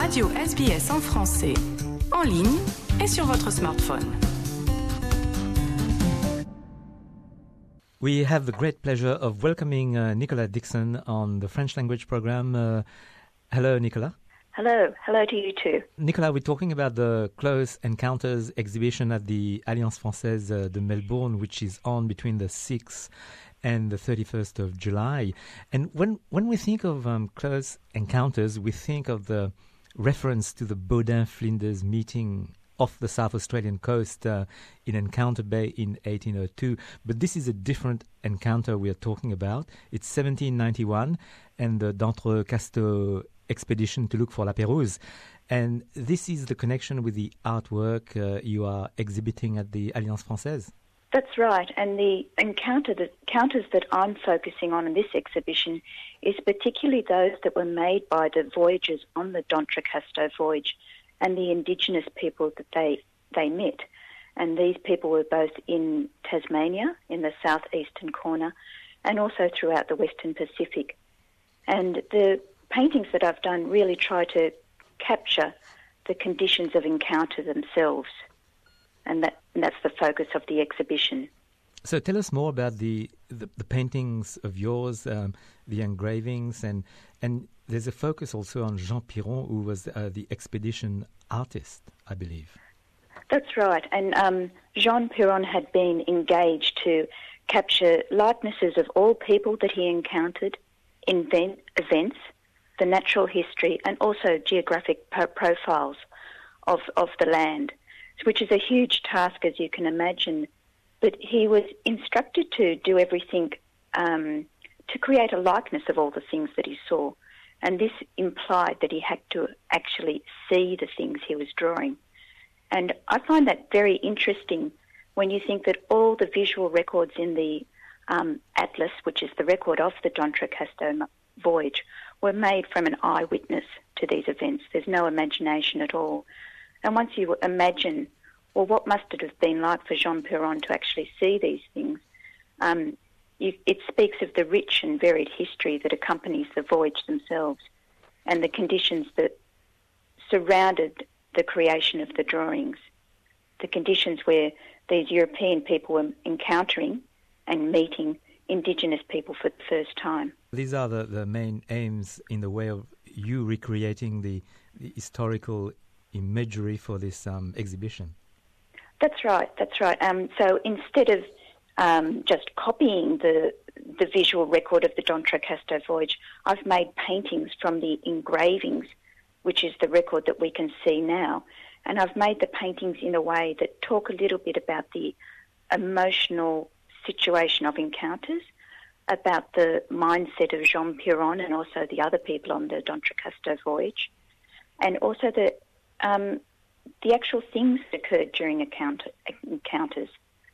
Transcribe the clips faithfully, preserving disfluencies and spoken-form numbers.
Radio S B S en français, en ligne et sur votre smartphone. We have the great pleasure of welcoming uh, Nicola Dixon on the French language program. Uh, hello, Nicola. Hello. Hello to you too. Nicola, we're talking about the Close Encounters exhibition at the Alliance Française uh, de Melbourne, which is on between the sixth and the thirty-first of July. And when, when we think of um, Close Encounters, we think of the reference to the Baudin-Flinders meeting off the South Australian coast uh, in Encounter Bay in eighteen oh two. But this is a different encounter we are talking about. It's seventeen ninety-one and the d'Entrecasteaux expedition to look for La Pérouse. And this is the connection with the artwork uh, you are exhibiting at the Alliance Française. That's right. And the encounter that, encounters that I'm focusing on in this exhibition is particularly those that were made by the voyagers on the d'Entrecasteaux voyage and the indigenous people that they they met. And these people were both in Tasmania, in the southeastern corner, and also throughout the Western Pacific. And the paintings that I've done really try to capture the conditions of encounter themselves. And, that, and that's the focus of the exhibition. So tell us more about the, the, the paintings of yours, um, the engravings, and and there's a focus also on Jean Piron, who was uh, the expedition artist, I believe. That's right. And um, Jean Piron had been engaged to capture likenesses of all people that he encountered, invent, events, the natural history, and also geographic po- profiles of, of the land, which is a huge task, as you can imagine. But he was instructed to do everything um, to create a likeness of all the things that he saw. And this implied that he had to actually see the things he was drawing. And I find that very interesting when you think that all the visual records in the um, atlas, which is the record of the d'Entrecasteaux voyage, were made from an eyewitness to these events. There's no imagination at all. And once you imagine, well, what must it have been like for Jean Piron to actually see these things? Um, you, it speaks of the rich and varied history that accompanies the voyage themselves and the conditions that surrounded the creation of the drawings, the conditions where these European people were encountering and meeting indigenous people for the first time. These are the, the main aims in the way of you recreating the, the historical imagery for this um, exhibition. That's right, that's right. Um, so instead of um, just copying the the visual record of the d'Entrecasteaux voyage, I've made paintings from the engravings, which is the record that we can see now. And I've made the paintings in a way that talk a little bit about the emotional situation of encounters, about the mindset of Jean Piron and also the other people on the d'Entrecasteaux voyage, and also the um, the actual things that occurred during encounter, encounters.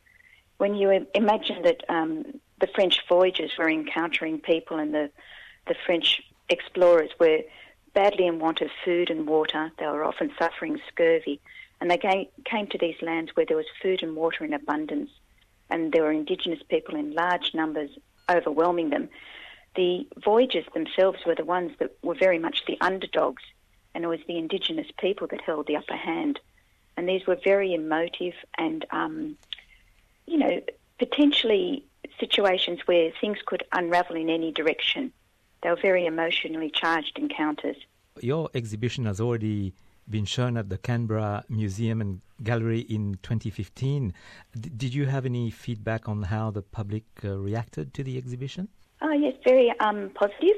When you imagine that um, the French voyagers were encountering people and the, the French explorers were badly in want of food and water, they were often suffering scurvy, and they came, came to these lands where there was food and water in abundance, and there were indigenous people in large numbers overwhelming them. The voyagers themselves were the ones that were very much the underdogs, and it was the indigenous people that held the upper hand. And these were very emotive and, um, you know, potentially situations where things could unravel in any direction. They were very emotionally charged encounters. Your exhibition has already been shown at the Canberra Museum and Gallery in twenty fifteen. D- did you have any feedback on how the public uh, reacted to the exhibition? Oh, yes, very um, positive.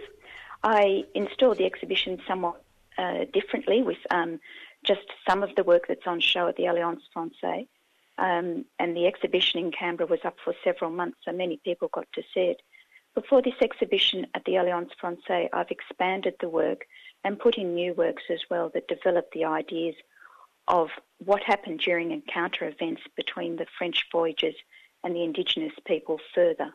I installed the exhibition somewhat uh, differently with um, just some of the work that's on show at the Alliance Française. Um, and the exhibition in Canberra was up for several months, so many people got to see it. Before this exhibition at the Alliance Française, I've expanded the work and put in new works as well that develop the ideas of what happened during encounter events between the French voyagers and the indigenous people further.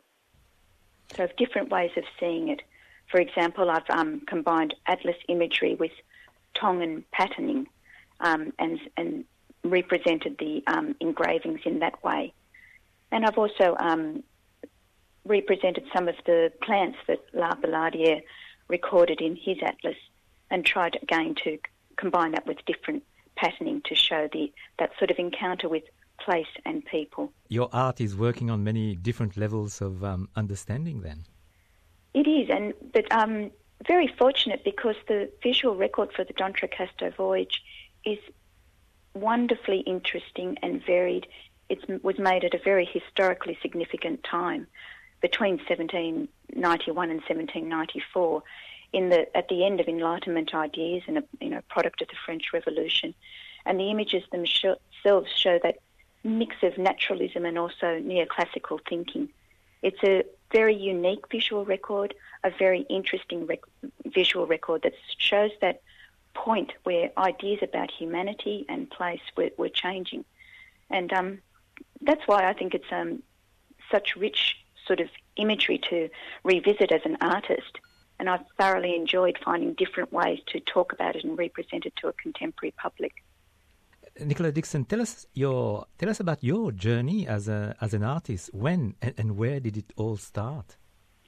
So different ways of seeing it. For example, I've um, combined atlas imagery with Tongan patterning um, and, and represented the um, engravings in that way. And I've also um, represented some of the plants that La Billardière recorded in his atlas and tried again to combine that with different patterning to show the that sort of encounter with place and people. Your art is working on many different levels of um, understanding then. It is, and but um, very fortunate because the visual record for the D'Entrecasteaux voyage is wonderfully interesting and varied. It was made at a very historically significant time between seventeen ninety-one and seventeen ninety-four, in the at the end of Enlightenment ideas and a you know product of the French Revolution, and the images themselves show that mix of naturalism and also neoclassical thinking. It's a very unique visual record, a very interesting rec- visual record that shows that point where ideas about humanity and place were, were changing. And um, that's why I think it's um, such rich sort of imagery to revisit as an artist. And I've thoroughly enjoyed finding different ways to talk about it and represent it to a contemporary public. Nicola Dixon, tell us your tell us about your journey as a as an artist. When and, and where did it all start?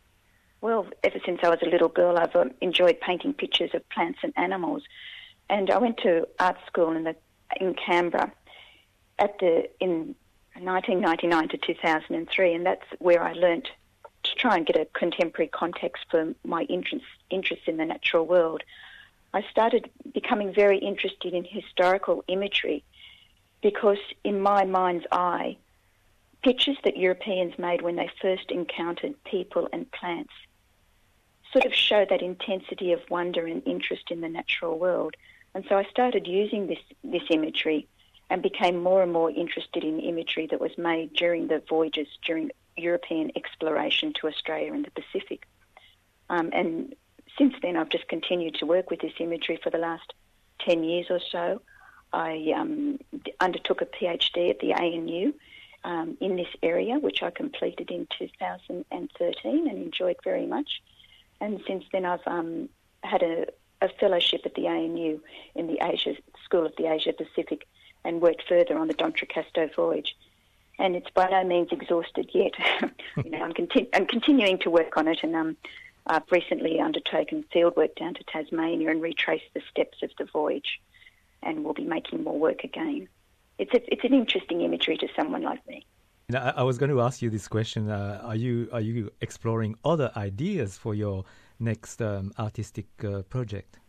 Well, ever since I was a little girl, I've um, enjoyed painting pictures of plants and animals, and I went to art school in the in Canberra at the in nineteen ninety-nine to two thousand three, and that's where I learnt to try and get a contemporary context for my interest interest in the natural world. I started becoming very interested in historical imagery because in my mind's eye, pictures that Europeans made when they first encountered people and plants sort of show that intensity of wonder and interest in the natural world. And so I started using this, this imagery and became more and more interested in imagery that was made during the voyages, during European exploration to Australia and the Pacific. Um, and Since then, I've just continued to work with this imagery for the last ten years or so. I um, undertook a PhD at the A N U um, in this area, which I completed in two thousand thirteen and enjoyed very much. And since then, I've um, had a, a fellowship at the A N U in the Asia School of the Asia Pacific and worked further on the D'Entrecasteaux voyage. And it's by no means exhausted yet. you know, I'm, conti- I'm continuing to work on it, and um, I've recently undertaken fieldwork down to Tasmania and retraced the steps of the voyage, and we'll be making more work again. It's a, it's an interesting imagery to someone like me. Now, I was going to ask you this question: uh, Are you are you exploring other ideas for your next um, artistic uh, project?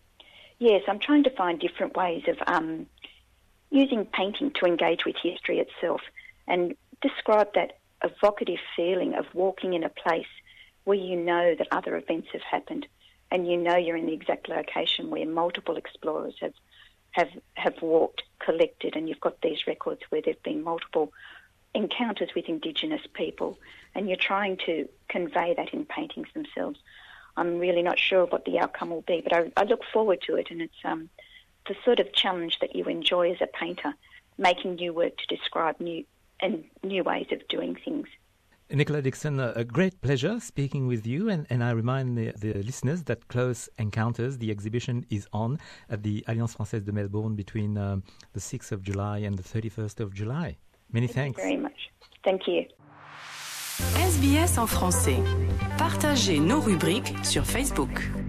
Yes, I'm trying to find different ways of um, using painting to engage with history itself and describe that evocative feeling of walking in a place where you know that other events have happened and you know you're in the exact location where multiple explorers have have, have walked, collected, and you've got these records where there have been multiple encounters with Indigenous people, and you're trying to convey that in paintings themselves. I'm really not sure what the outcome will be, but I, I look forward to it, and it's um, the sort of challenge that you enjoy as a painter, making new work to describe new and new ways of doing things. Nicola Dixon, a great pleasure speaking with you, and, and I remind the, the listeners that Close Encounters, the exhibition, is on at the Alliance Française de Melbourne between um, the sixth of July and the thirty-first of July. Many Thank thanks. you very much. Thank you. S B S en français. Partagez nos rubriques sur Facebook.